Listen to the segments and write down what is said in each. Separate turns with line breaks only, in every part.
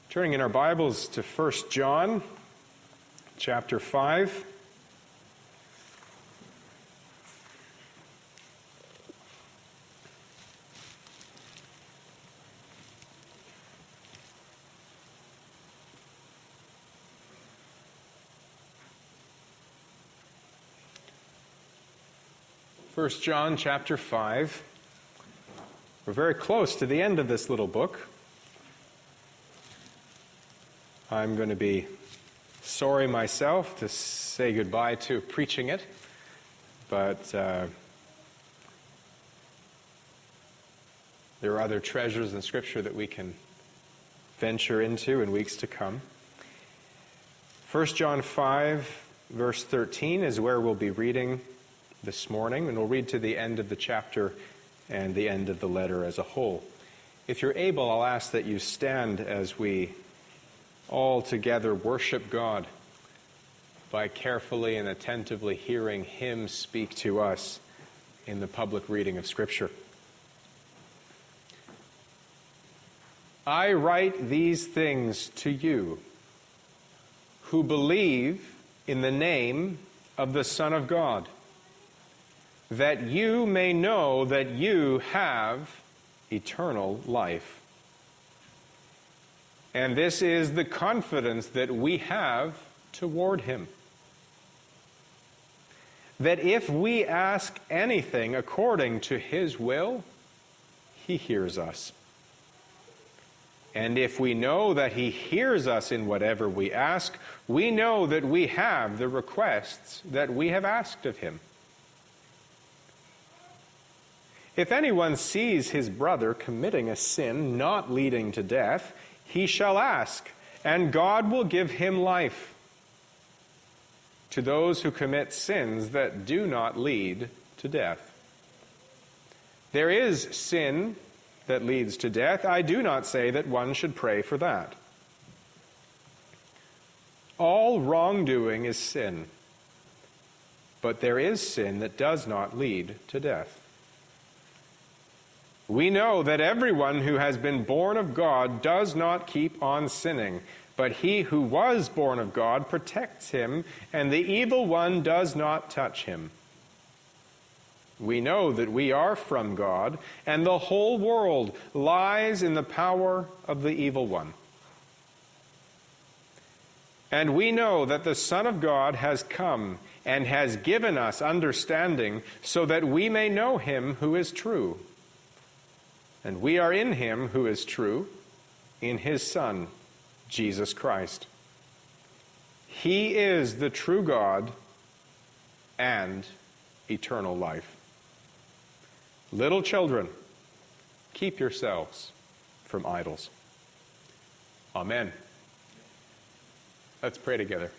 Turning in our Bibles to 1 John chapter 5. First John chapter 5. We're very close to the end of this little book. I'm going to be sorry myself to say goodbye to preaching it, but there are other treasures in Scripture that we can venture into in weeks to come. 1 John 5, verse 13 is where we'll be reading this morning, and we'll read to the end of the chapter and the end of the letter as a whole. If you're able, I'll ask that you stand as we all together worship God by carefully and attentively hearing Him speak to us in the public reading of Scripture. I write these things to you who believe in the name of the Son of God, that you may know that you have eternal life. And this is the confidence that we have toward Him, that if we ask anything according to His will, He hears us. And if we know that He hears us in whatever we ask, we know that we have the requests that we have asked of Him. If anyone sees his brother committing a sin not leading to death, he shall ask, and God will give him life. To those who commit sins that do not lead to death. There is sin that leads to death. I do not say that one should pray for that. All wrongdoing is sin, but there is sin that does not lead to death. We know that everyone who has been born of God does not keep on sinning, but he who was born of God protects him, and the evil one does not touch him. We know that we are from God, and the whole world lies in the power of the evil one. And we know that the Son of God has come and has given us understanding so that we may know Him who is true. And we are in Him who is true, in His Son, Jesus Christ. He is the true God and eternal life. Little children, keep yourselves from idols. Amen. Let's pray together.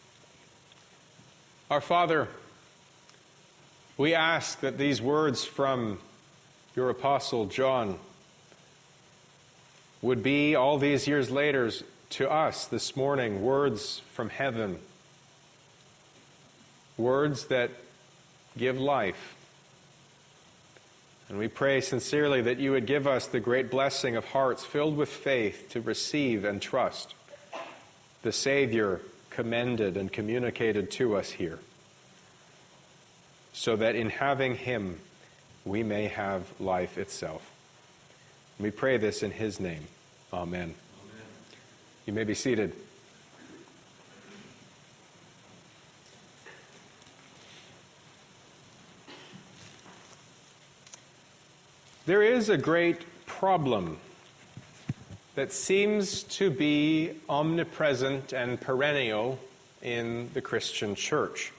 Our Father, we ask that these words from your Apostle John would be, all these years later, to us this morning, words from heaven, words that give life. And we pray sincerely that you would give us the great blessing of hearts filled with faith to receive and trust the Savior commended and communicated to us here, so that in having Him, we may have life itself. We pray this in His name. Amen. Amen. You may be seated. There is a great problem that seems to be omnipresent and perennial in the Christian church.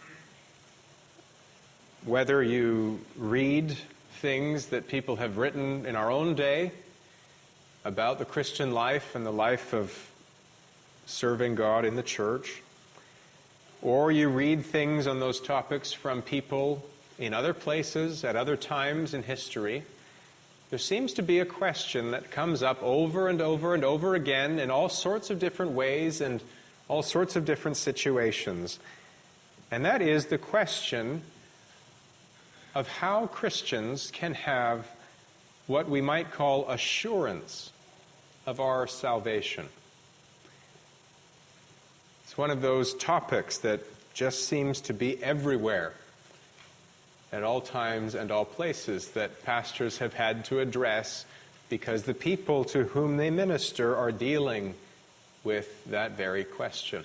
Whether you read things that people have written in our own day about the Christian life and the life of serving God in the church, or you read things on those topics from people in other places at other times in history, there seems to be a question that comes up over and over and over again in all sorts of different ways and all sorts of different situations. And that is the question of how Christians can have what we might call assurance of our salvation. It's one of those topics that just seems to be everywhere, at all times and all places, that pastors have had to address because the people to whom they minister are dealing with that very question.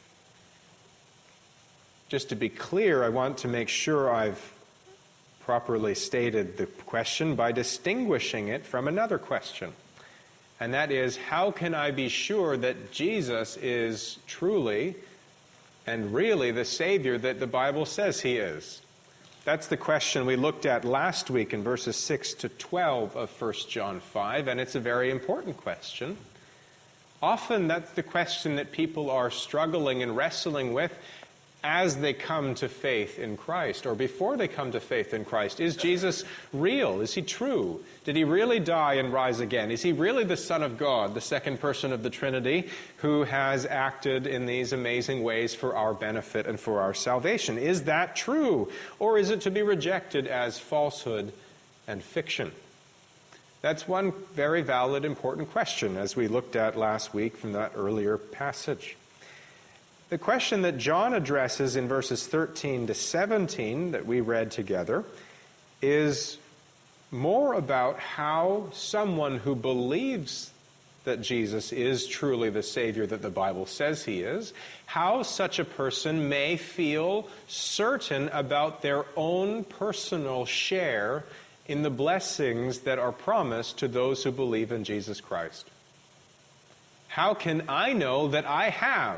Just to be clear, I want to make sure I've properly stated the question by distinguishing it from another question. And that is, how can I be sure that Jesus is truly and really the Savior that the Bible says He is? That's the question we looked at last week in verses 6 to 12 of 1 John 5, and it's a very important question. Often that's the question that people are struggling and wrestling with as they come to faith in Christ, or before they come to faith in Christ. Is Jesus real? Is He true? Did He really die and rise again? Is He really the Son of God, the second person of the Trinity, who has acted in these amazing ways for our benefit and for our salvation? Is that true? Or is it to be rejected as falsehood and fiction? That's one very valid, important question, as we looked at last week from that earlier passage. The question that John addresses in verses 13 to 17 that we read together is more about how someone who believes that Jesus is truly the Savior that the Bible says He is, how such a person may feel certain about their own personal share in the blessings that are promised to those who believe in Jesus Christ. How can I know that I have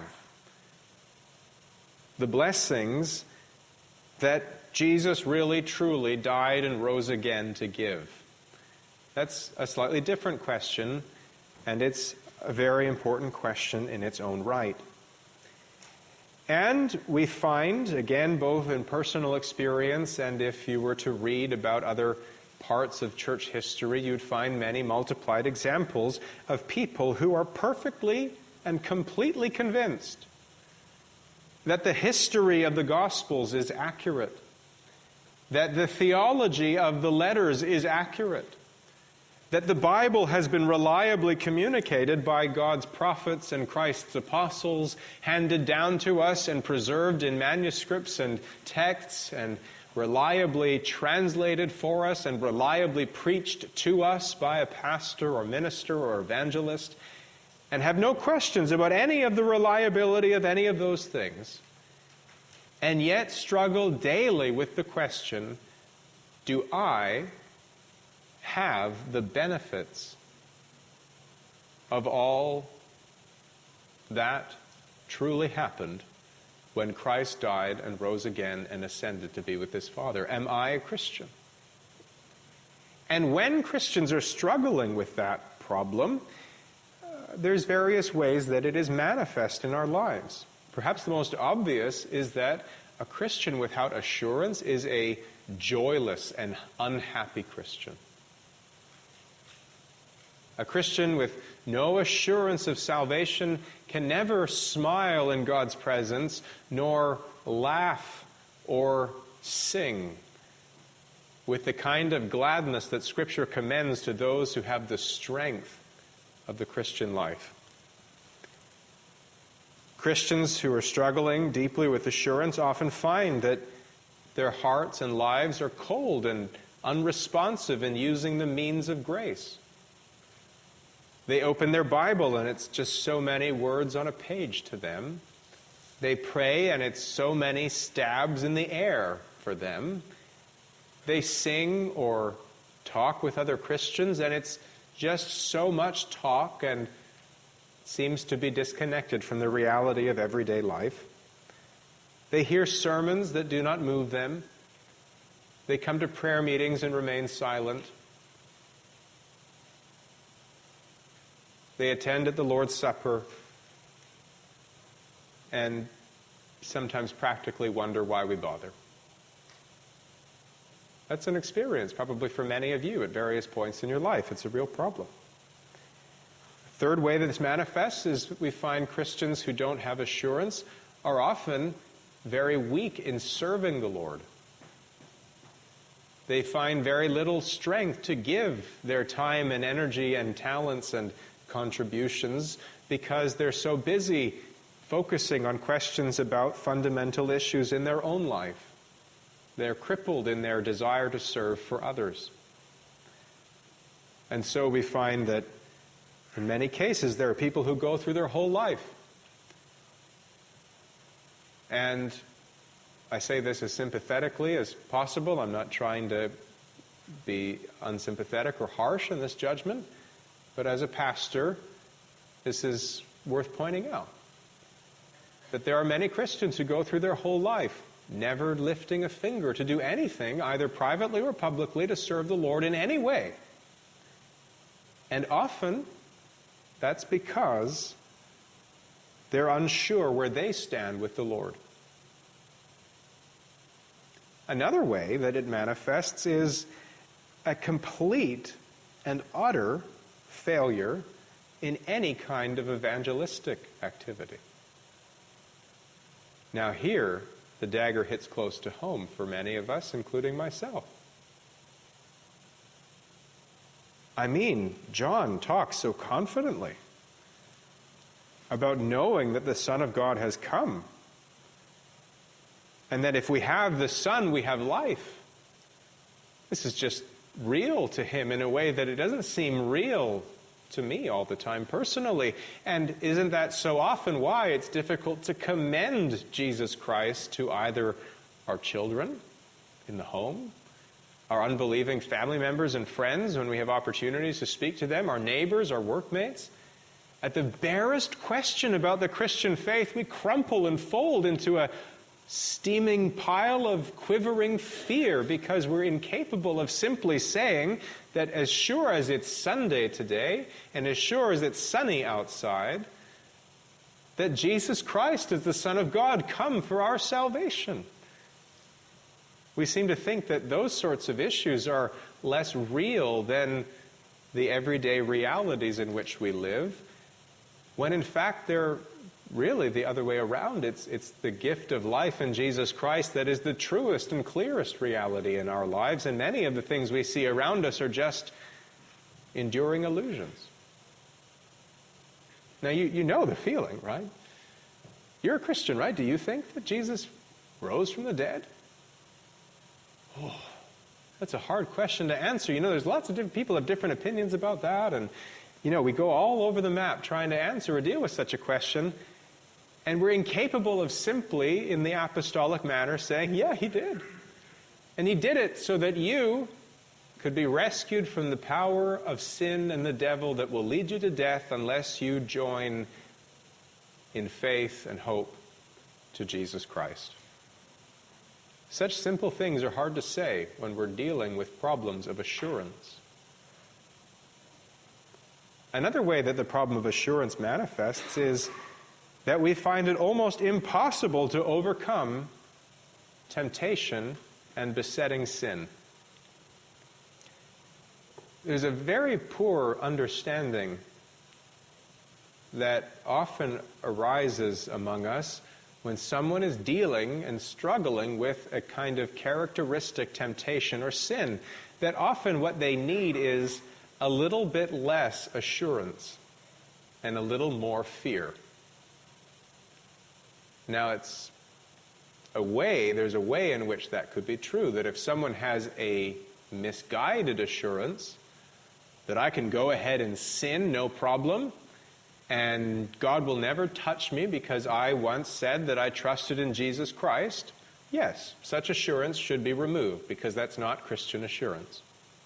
the blessings that Jesus really, truly died and rose again to give? That's a slightly different question, and it's a very important question in its own right. And we find, again, both in personal experience and if you were to read about other parts of church history, you'd find many multiplied examples of people who are perfectly and completely convinced that the history of the Gospels is accurate, that the theology of the letters is accurate, that the Bible has been reliably communicated by God's prophets and Christ's apostles, handed down to us and preserved in manuscripts and texts, and reliably translated for us and reliably preached to us by a pastor or minister or evangelist, and have no questions about any of the reliability of any of those things, and yet struggle daily with the question, do I have the benefits of all that truly happened when Christ died and rose again and ascended to be with His Father? Am I a Christian? And when Christians are struggling with that problem, there's various ways that it is manifest in our lives. Perhaps the most obvious is that a Christian without assurance is a joyless and unhappy Christian. A Christian with no assurance of salvation can never smile in God's presence, nor laugh or sing with the kind of gladness that Scripture commends to those who have the strength of the Christian life. Christians who are struggling deeply with assurance often find that their hearts and lives are cold and unresponsive in using the means of grace. They open their Bible and it's just so many words on a page to them. They pray and it's so many stabs in the air for them. They sing or talk with other Christians and it's just so much talk and seems to be disconnected from the reality of everyday life. They hear sermons that do not move them. They come to prayer meetings and remain silent. They attend at the Lord's Supper and sometimes practically wonder why we bother. That's an experience probably for many of you at various points in your life. It's a real problem. The third way that this manifests is we find Christians who don't have assurance are often very weak in serving the Lord. They find very little strength to give their time and energy and talents and contributions because they're so busy focusing on questions about fundamental issues in their own life. They're crippled in their desire to serve for others. And so we find that in many cases there are people who go through their whole life. And I say this as sympathetically as possible. I'm not trying to be unsympathetic or harsh in this judgment, but as a pastor, this is worth pointing out. That there are many Christians who go through their whole life never lifting a finger to do anything, either privately or publicly, to serve the Lord in any way. And often, that's because they're unsure where they stand with the Lord. Another way that it manifests is a complete and utter failure in any kind of evangelistic activity. Now here, the dagger hits close to home for many of us, including myself. I mean, John talks so confidently about knowing that the Son of God has come, and that if we have the Son, we have life. This is just real to him in a way that it doesn't seem real to me all the time personally. And isn't that so often why it's difficult to commend Jesus Christ to either our children in the home, our unbelieving family members and friends when we have opportunities to speak to them, our neighbors, our workmates? At the barest question about the Christian faith, we crumple and fold into a steaming pile of quivering fear because we're incapable of simply saying that as sure as it's Sunday today and as sure as it's sunny outside, that Jesus Christ is the Son of God come for our salvation. We seem to think that those sorts of issues are less real than the everyday realities in which we live, when in fact they're really the other way around. It's the gift of life in Jesus Christ that is the truest and clearest reality in our lives, and many of the things we see around us are just enduring illusions. Now, you know the feeling, right? You're a Christian, right? Do you think that Jesus rose from the dead? Oh, that's a hard question to answer. You know, there's lots of different people have different opinions about that, and we go all over the map trying to answer or deal with such a question, and we're incapable of simply, in the apostolic manner, saying, yeah, he did. And he did it so that you could be rescued from the power of sin and the devil that will lead you to death unless you join in faith and hope to Jesus Christ. Such simple things are hard to say when we're dealing with problems of assurance. Another way that the problem of assurance manifests is that we find it almost impossible to overcome temptation and besetting sin. There's a very poor understanding that often arises among us when someone is dealing and struggling with a kind of characteristic temptation or sin, that often what they need is a little bit less assurance and a little more fear. Now, there's a way in which that could be true, that if someone has a misguided assurance that I can go ahead and sin, no problem, and God will never touch me because I once said that I trusted in Jesus Christ, yes, such assurance should be removed because that's not Christian assurance.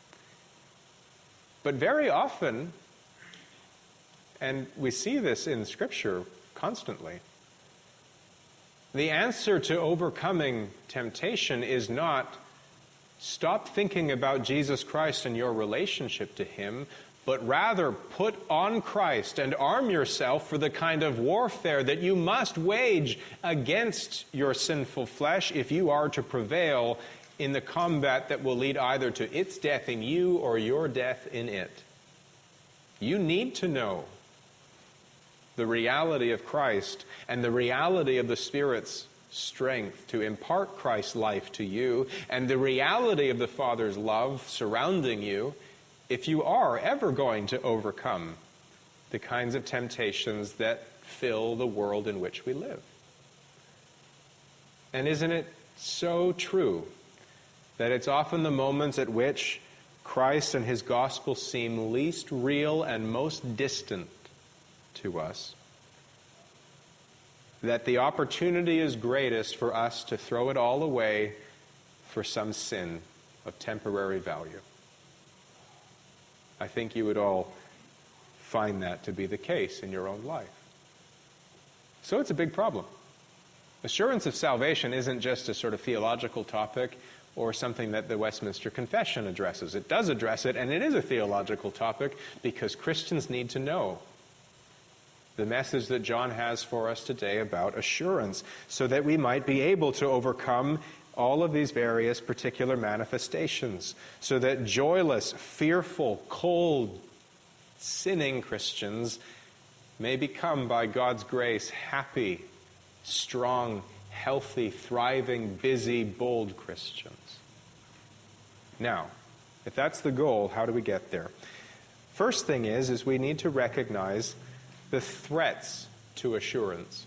But very often, and we see this in Scripture constantly, the answer to overcoming temptation is not stop thinking about Jesus Christ and your relationship to him, but rather put on Christ and arm yourself for the kind of warfare that you must wage against your sinful flesh if you are to prevail in the combat that will lead either to its death in you or your death in it. You need to know the reality of Christ and the reality of the Spirit's strength to impart Christ's life to you and the reality of the Father's love surrounding you if you are ever going to overcome the kinds of temptations that fill the world in which we live. And isn't it so true that it's often the moments at which Christ and his gospel seem least real and most distant to us, that the opportunity is greatest for us to throw it all away for some sin of temporary value? I think you would all find that to be the case in your own life. So it's a big problem. Assurance of salvation isn't just a sort of theological topic or something that the Westminster Confession addresses. It does address it, and it is a theological topic because Christians need to know the message that John has for us today about assurance so that we might be able to overcome all of these various particular manifestations, so that joyless, fearful, cold, sinning Christians may become, by God's grace, happy, strong, healthy, thriving, busy, bold Christians. Now, if that's the goal, how do we get there? First thing is we need to recognize the threats to assurance.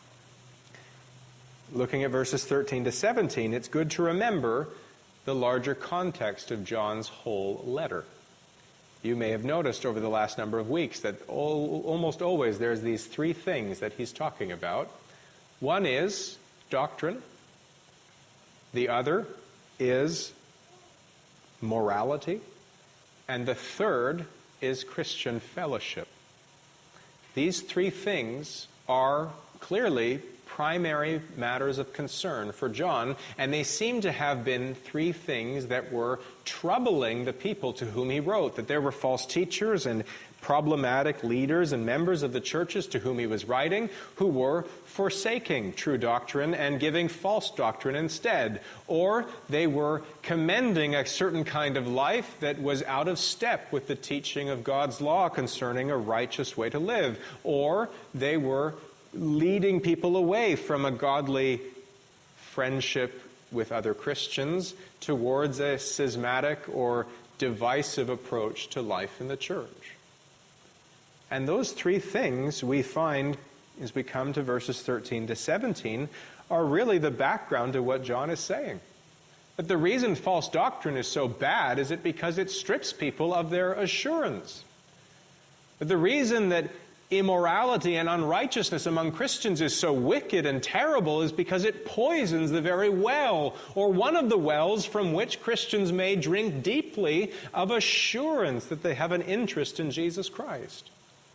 Looking at verses 13 to 17, it's good to remember the larger context of John's whole letter. You may have noticed over the last number of weeks that almost always there's these three things that he's talking about. One is doctrine. The other is morality. And the third is Christian fellowship. These three things are clearly primary matters of concern for John, and they seem to have been three things that were troubling the people to whom he wrote, that there were false teachers and problematic leaders and members of the churches to whom he was writing who were forsaking true doctrine and giving false doctrine instead, or they were commending a certain kind of life that was out of step with the teaching of God's law concerning a righteous way to live, or they were leading people away from a godly friendship with other Christians towards a schismatic or divisive approach to life in the church. And those three things we find as we come to verses 13 to 17 are really the background to what John is saying. But the reason false doctrine is so bad is because it strips people of their assurance. But the reason that immorality and unrighteousness among Christians is so wicked and terrible is because it poisons the very well, or one of the wells from which Christians may drink deeply of assurance that they have an interest in Jesus Christ.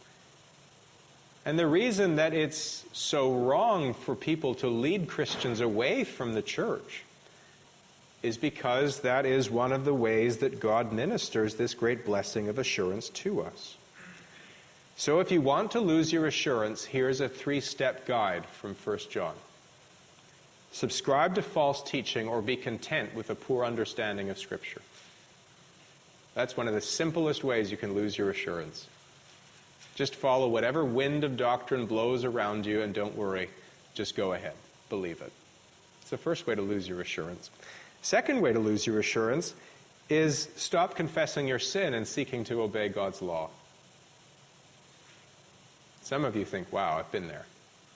And the reason that it's so wrong for people to lead Christians away from the church is because that is one of the ways that God ministers this great blessing of assurance to us. So if you want to lose your assurance, here's a 3-step guide from 1 John. Subscribe to false teaching or be content with a poor understanding of Scripture. That's one of the simplest ways you can lose your assurance. Just follow whatever wind of doctrine blows around you and don't worry. Just go ahead. Believe it. It's the first way to lose your assurance. Second way to lose your assurance is stop confessing your sin and seeking to obey God's law. Some of you think, wow, I've been there.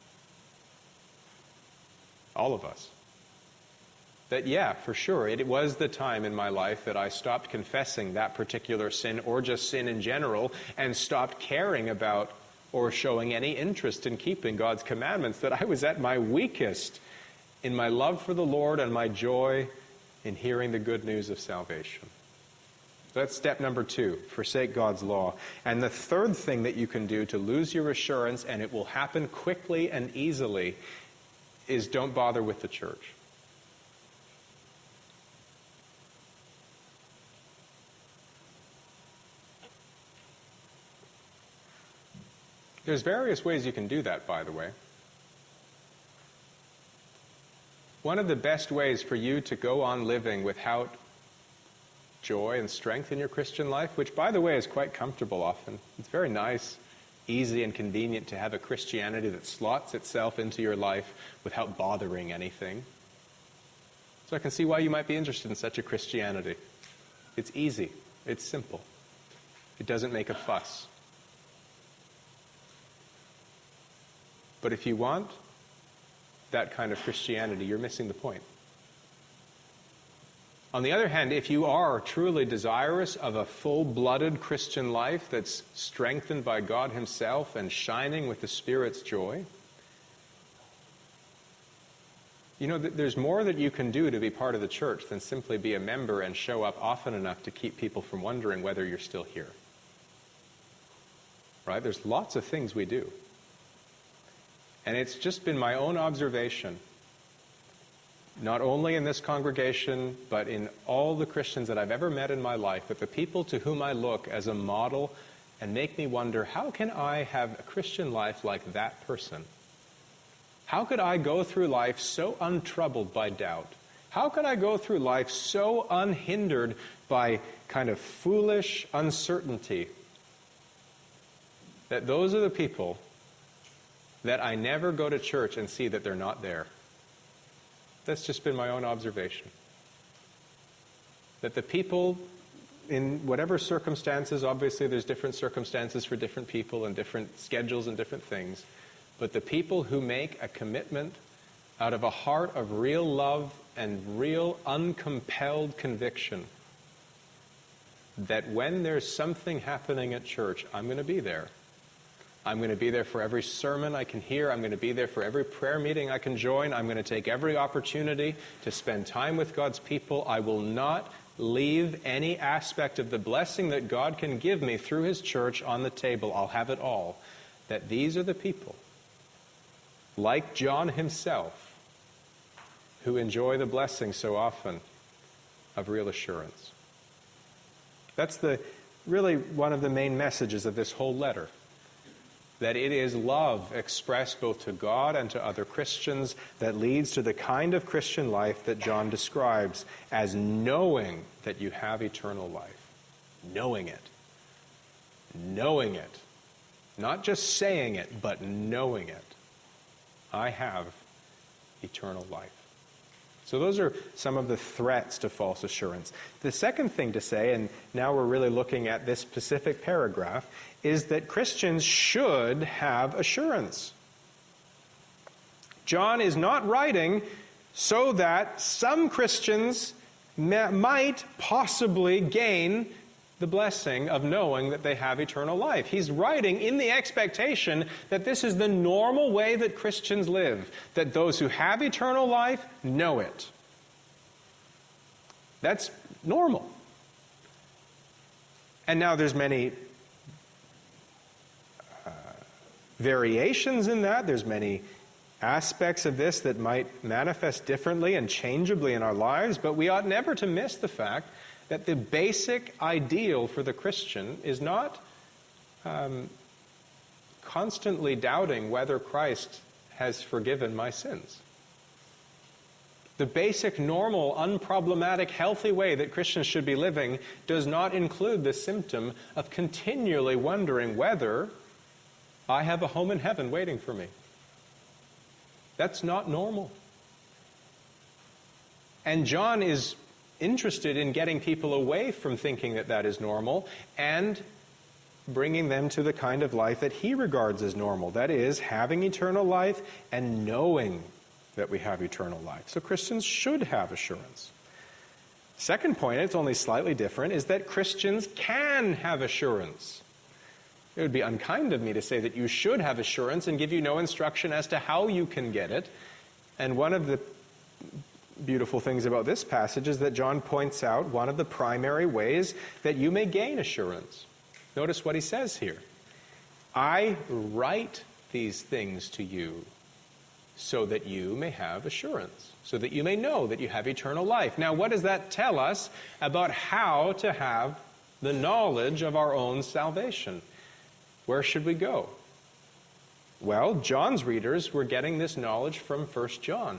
All of us. That, yeah, for sure, it was the time in my life that I stopped confessing that particular sin or just sin in general and stopped caring about or showing any interest in keeping God's commandments, that I was at my weakest in my love for the Lord and my joy in hearing the good news of salvation. That's step number 2, forsake God's law. And the third thing that you can do to lose your assurance, and it will happen quickly and easily, is don't bother with the church. There's various ways you can do that, by the way. One of the best ways for you to go on living without joy and strength in your Christian life, which, by the way, is quite comfortable often. It's very nice, easy, and convenient to have a Christianity that slots itself into your life without bothering anything. So I can see why you might be interested in such a Christianity. It's easy. It's simple. It doesn't make a fuss. But if you want that kind of Christianity, you're missing the point. On the other hand, if you are truly desirous of a full-blooded Christian life that's strengthened by God Himself and shining with the Spirit's joy, you know, there's more that you can do to be part of the church than simply be a member and show up often enough to keep people from wondering whether you're still here. Right? There's lots of things we do. And it's just been my own observation, not only in this congregation, but in all the Christians that I've ever met in my life, that the people to whom I look as a model and make me wonder, how can I have a Christian life like that person? How could I go through life so untroubled by doubt? How could I go through life so unhindered by kind of foolish uncertainty? That those are the people that I never go to church and see that they're not there. That's just been my own observation. That the people, in whatever circumstances, obviously there's different circumstances for different people and different schedules and different things, but the people who make a commitment out of a heart of real love and real uncompelled conviction that when there's something happening at church, I'm going to be there. I'm going to be there for every sermon I can hear. I'm going to be there for every prayer meeting I can join. I'm going to take every opportunity to spend time with God's people. I will not leave any aspect of the blessing that God can give me through His church on the table. I'll have it all. That these are the people, like John himself, who enjoy the blessing so often of real assurance. That's really one of the main messages of this whole letter. That it is love expressed both to God and to other Christians that leads to the kind of Christian life that John describes as knowing that you have eternal life. Knowing it. Knowing it. Not just saying it, but knowing it. I have eternal life. So those are some of the threats to false assurance. The second thing to say, and now we're really looking at this specific paragraph, is that Christians should have assurance. John is not writing so that some Christians might possibly gain the blessing of knowing that they have eternal life. He's writing in the expectation that this is the normal way that Christians live, that those who have eternal life know it. That's normal. And now there's many variations in that. There's many aspects of this that might manifest differently and changeably in our lives, but we ought never to miss the fact that the basic ideal for the Christian is not constantly doubting whether Christ has forgiven my sins. The basic, normal, unproblematic, healthy way that Christians should be living does not include the symptom of continually wondering whether I have a home in heaven waiting for me. That's not normal. And John is interested in getting people away from thinking that that is normal and bringing them to the kind of life that he regards as normal. That is, having eternal life and knowing that we have eternal life. So Christians should have assurance. Second point, it's only slightly different, is that Christians can have assurance. It would be unkind of me to say that you should have assurance and give you no instruction as to how you can get it. And one of the beautiful things about this passage is that John points out one of the primary ways that you may gain assurance. Notice what he says here. I write these things to you so that you may have assurance, so that you may know that you have eternal life. Now, what does that tell us about how to have the knowledge of our own salvation? Where should we go? Well, John's readers were getting this knowledge from 1 John.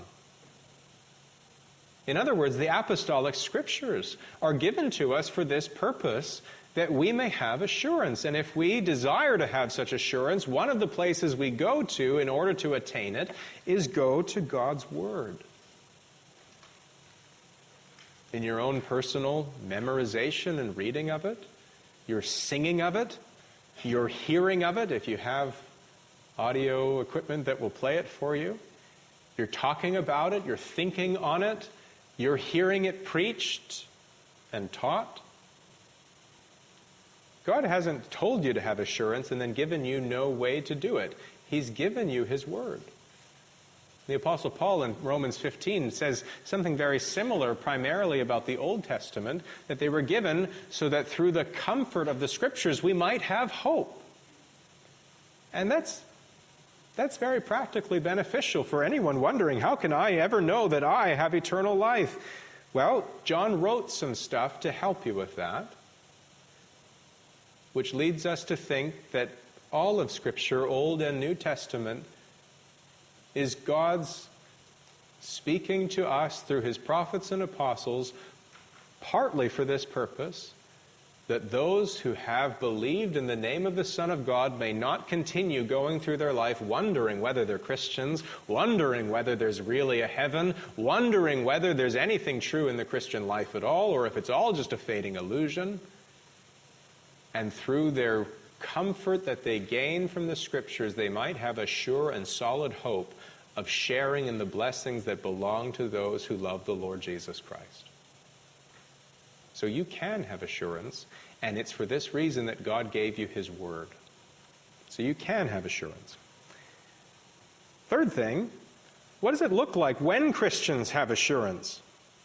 In other words, the apostolic scriptures are given to us for this purpose, that we may have assurance. And if we desire to have such assurance, one of the places we go to in order to attain it is go to God's Word. In your own personal memorization and reading of it, your singing of it, your hearing of it, if you have audio equipment that will play it for you. You're talking about it, you're thinking on it, you're hearing it preached and taught. God hasn't told you to have assurance and then given you no way to do it. He's given you His Word. The Apostle Paul in Romans 15 says something very similar, primarily about the Old Testament, that they were given so that through the comfort of the Scriptures we might have hope. And that's very practically beneficial for anyone wondering, how can I ever know that I have eternal life? Well, John wrote some stuff to help you with that, which leads us to think that all of Scripture, Old and New Testament, is God's speaking to us through His prophets and apostles, partly for this purpose, that those who have believed in the name of the Son of God may not continue going through their life wondering whether they're Christians, wondering whether there's really a heaven, wondering whether there's anything true in the Christian life at all, or if it's all just a fading illusion. And through their comfort that they gain from the Scriptures, they might have a sure and solid hope of sharing in the blessings that belong to those who love the Lord Jesus Christ. So you can have assurance, and it's for this reason that God gave you His Word. So you can have assurance. Third thing, what does it look like when Christians have assurance?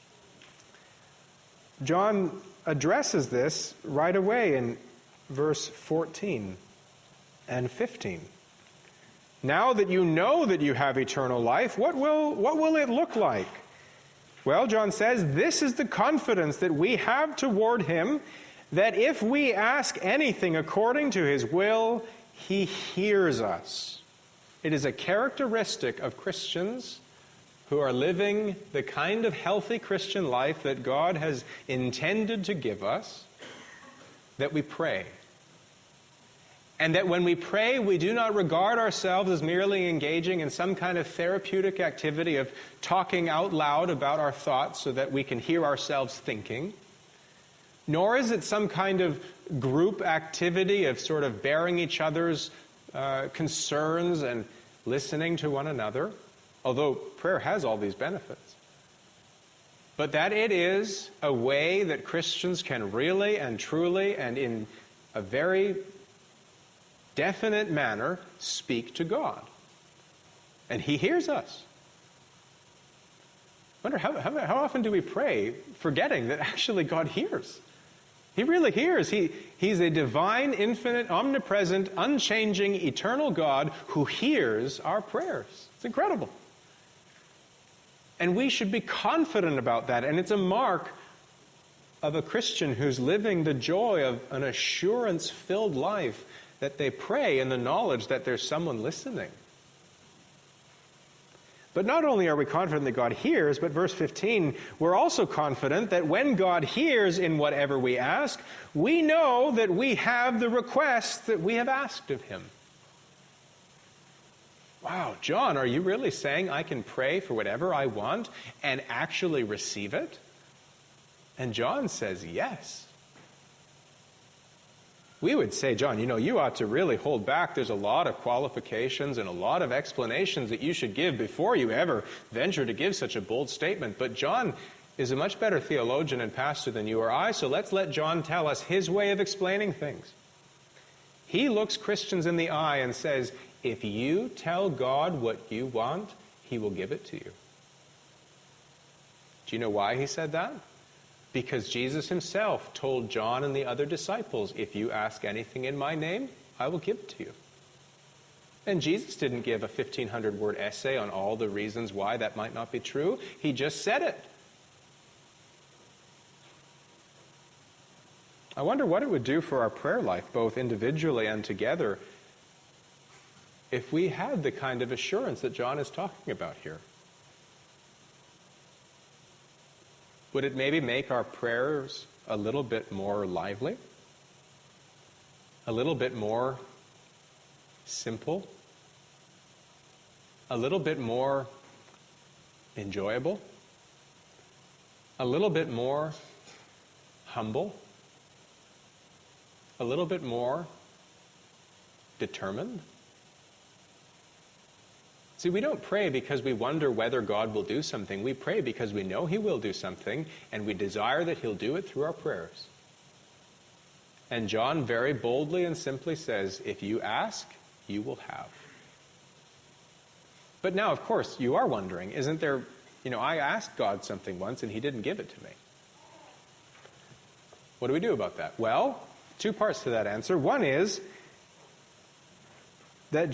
John addresses this right away in verse 14 and 15. Now that you know that you have eternal life, what will it look like? Well, John says, this is the confidence that we have toward Him, that if we ask anything according to His will, He hears us. It is a characteristic of Christians who are living the kind of healthy Christian life that God has intended to give us, that we pray. And that when we pray, we do not regard ourselves as merely engaging in some kind of therapeutic activity of talking out loud about our thoughts so that we can hear ourselves thinking. Nor is it some kind of group activity of sort of bearing each other's concerns and listening to one another, although prayer has all these benefits. But that it is a way that Christians can really and truly and in a very definite manner speak to God. And He hears us. I wonder how often do we pray forgetting that actually God hears? He really hears. He's a divine, infinite, omnipresent, unchanging, eternal God who hears our prayers. It's incredible. And we should be confident about that. And it's a mark of a Christian who's living the joy of an assurance-filled life, that they pray in the knowledge that there's someone listening. But not only are we confident that God hears, but verse 15, we're also confident that when God hears in whatever we ask, we know that we have the request that we have asked of Him. Wow, John, are you really saying I can pray for whatever I want and actually receive it? And John says yes. We would say, John, you ought to really hold back. There's a lot of qualifications and a lot of explanations that you should give before you ever venture to give such a bold statement. But John is a much better theologian and pastor than you or I, so let's let John tell us his way of explaining things. He looks Christians in the eye and says, if you tell God what you want, He will give it to you. Do you know why he said that? Because Jesus Himself told John and the other disciples, if you ask anything in my name, I will give it to you. And Jesus didn't give a 1,500-word essay on all the reasons why that might not be true. He just said it. I wonder what it would do for our prayer life, both individually and together, if we had the kind of assurance that John is talking about here. Would it maybe make our prayers a little bit more lively? A little bit more simple? A little bit more enjoyable? A little bit more humble? A little bit more determined? See, we don't pray because we wonder whether God will do something. We pray because we know he will do something, and we desire that he'll do it through our prayers. And John very boldly and simply says, if you ask, you will have. But now, of course, you are wondering, isn't there, I asked God something once and he didn't give it to me. What do we do about that? Well, two parts to that answer. One is that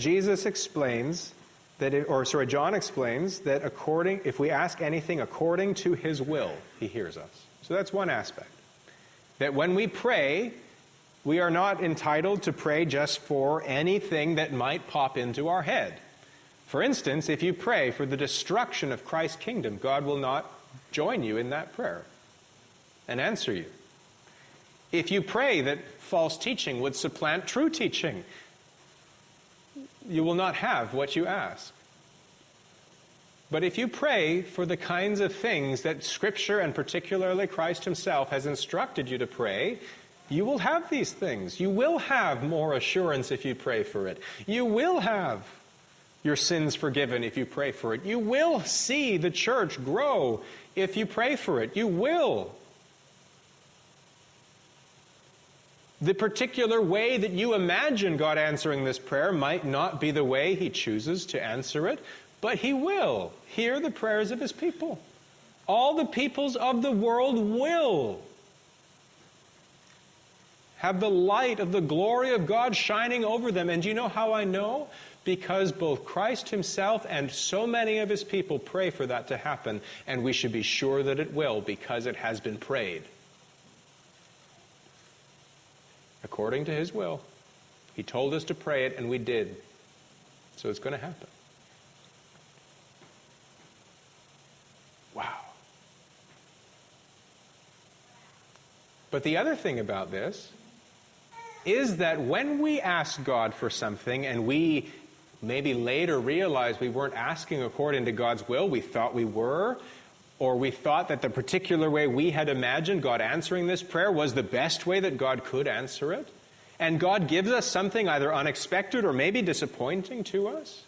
John explains that if we ask anything according to his will, he hears us. So that's one aspect. That when we pray, we are not entitled to pray just for anything that might pop into our head. For instance, if you pray for the destruction of Christ's kingdom, God will not join you in that prayer and answer you. If you pray that false teaching would supplant true teaching, you will not have what you ask. But if you pray for the kinds of things that Scripture, and particularly Christ himself, has instructed you to pray, you will have these things. You will have more assurance if you pray for it. You will have your sins forgiven if you pray for it. You will see the church grow if you pray for it. You will. The particular way that you imagine God answering this prayer might not be the way he chooses to answer it, but he will hear the prayers of his people. All the peoples of the world will have the light of the glory of God shining over them. And do you know how I know? Because both Christ himself and so many of his people pray for that to happen, and we should be sure that it will, because it has been prayed. According to his will. He told us to pray it, and we did. So it's going to happen. Wow. But the other thing about this is that when we ask God for something and we maybe later realize we weren't asking according to God's will, we thought we were, or we thought that the particular way we had imagined God answering this prayer was the best way that God could answer it, and God gives us something either unexpected or maybe disappointing to us.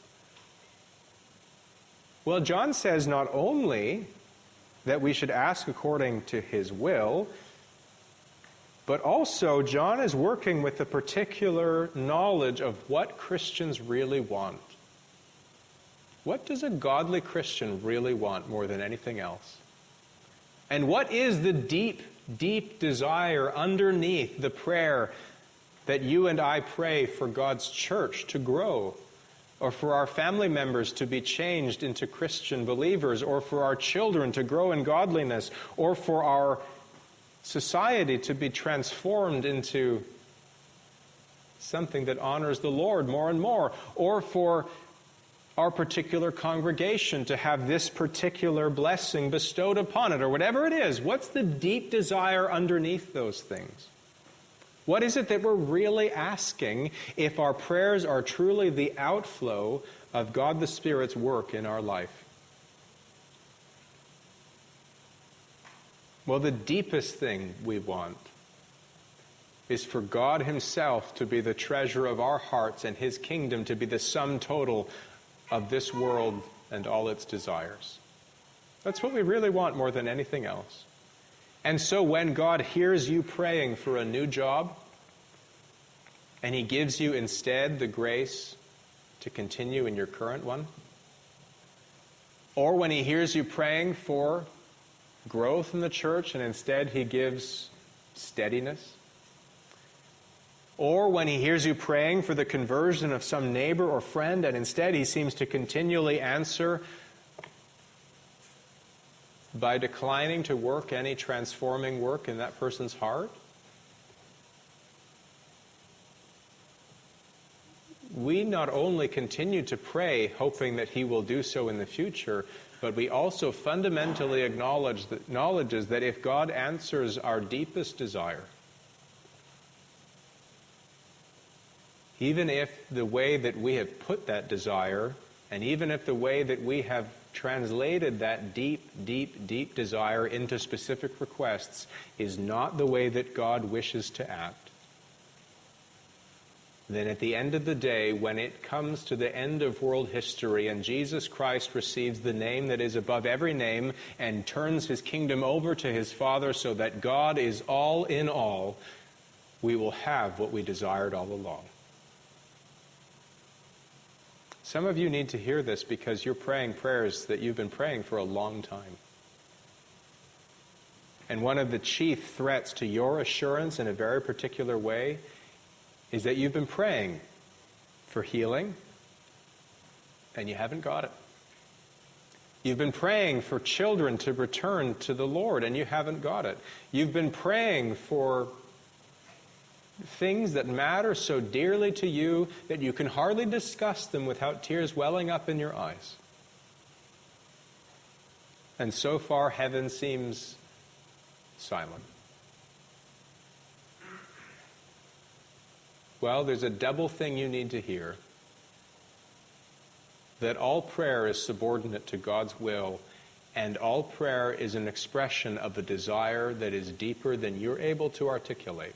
Well, John says not only that we should ask according to his will, but also John is working with the particular knowledge of what Christians really want. What does a godly Christian really want more than anything else? And what is the deep, deep desire underneath the prayer that you and I pray for God's church to grow, or for our family members to be changed into Christian believers, or for our children to grow in godliness, or for our society to be transformed into something that honors the Lord more and more, or for our particular congregation to have this particular blessing bestowed upon it, or whatever it is? What's the deep desire underneath those things? What is it that we're really asking if our prayers are truly the outflow of God the Spirit's work in our life? Well, the deepest thing we want is for God himself to be the treasure of our hearts and his kingdom to be the sum total of this world and all its desires. That's what we really want more than anything else. And so when God hears you praying for a new job, and he gives you instead the grace to continue in your current one, or when he hears you praying for growth in the church and instead he gives steadiness, or when he hears you praying for the conversion of some neighbor or friend and instead he seems to continually answer by declining to work any transforming work in that person's heart, we not only continue to pray hoping that he will do so in the future, but we also fundamentally acknowledges that if God answers our deepest desire, even if the way that we have put that desire, and even if the way that we have translated that deep, deep, deep desire into specific requests is not the way that God wishes to act, then at the end of the day, when it comes to the end of world history and Jesus Christ receives the name that is above every name and turns his kingdom over to his Father so that God is all in all, we will have what we desired all along. Some of you need to hear this because you're praying prayers that you've been praying for a long time. And one of the chief threats to your assurance in a very particular way is that you've been praying for healing and you haven't got it. You've been praying for children to return to the Lord and you haven't got it. You've been praying for things that matter so dearly to you that you can hardly discuss them without tears welling up in your eyes. And so far, heaven seems silent. Well, there's a double thing you need to hear. That all prayer is subordinate to God's will, and all prayer is an expression of a desire that is deeper than you're able to articulate.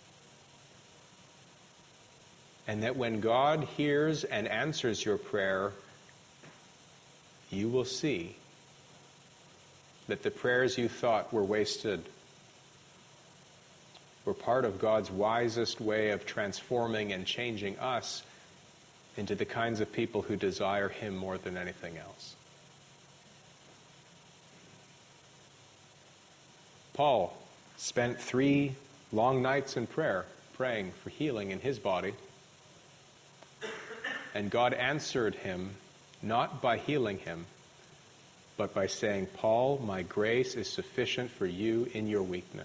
And that when God hears and answers your prayer, you will see that the prayers you thought were wasted were part of God's wisest way of transforming and changing us into the kinds of people who desire him more than anything else. Paul spent 3 long nights in prayer, praying for healing in his body. And God answered him, not by healing him, but by saying, Paul, my grace is sufficient for you in your weakness.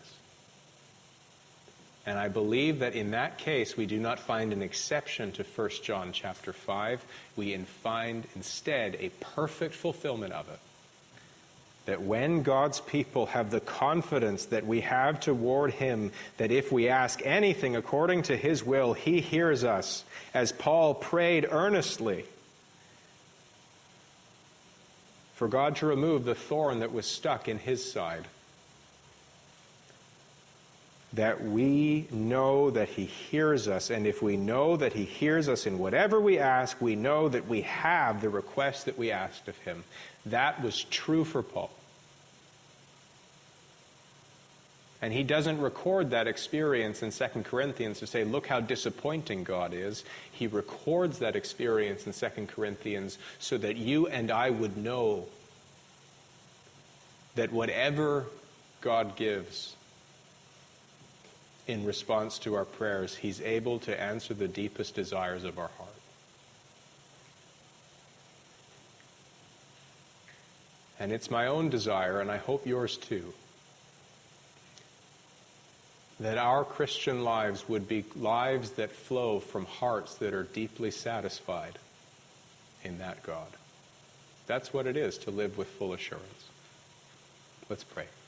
And I believe that in that case, we do not find an exception to 1 John chapter 5. We find instead a perfect fulfillment of it. That when God's people have the confidence that we have toward him, that if we ask anything according to his will, he hears us, as Paul prayed earnestly for God to remove the thorn that was stuck in his side. That we know that he hears us, and if we know that he hears us in whatever we ask, we know that we have the request that we asked of him. That was true for Paul. And he doesn't record that experience in 2 Corinthians to say, look how disappointing God is. He records that experience in 2 Corinthians so that you and I would know that whatever God gives in response to our prayers, he's able to answer the deepest desires of our heart. And it's my own desire, and I hope yours too, that our Christian lives would be lives that flow from hearts that are deeply satisfied in that God. That's what it is to live with full assurance. Let's pray.